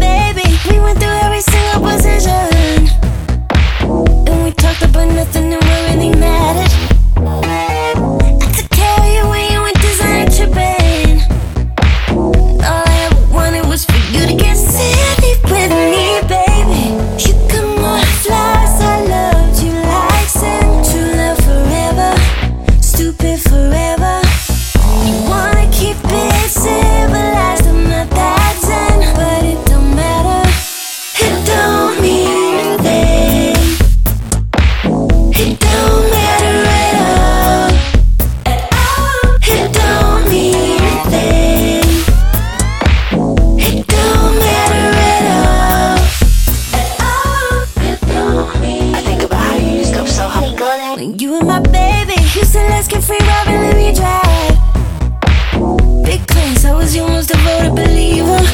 baby. We went through every single position, and we talked about nothing that really mattered. I took care of you when you went design tripping. All I ever wanted was for you to get silly with me, baby. You got more flaws, I loved you like sin. True love forever, stupid forever. You wanna keep it civilized, I'm not that zen, but it don't matter. It don't mean a thing. It don't matter at all. It don't mean a thing. It don't matter at all. I think about how you used up so hard. When you and my baby used to let's get free, Robin, let me drive. Big claims, I was your most devoted believer.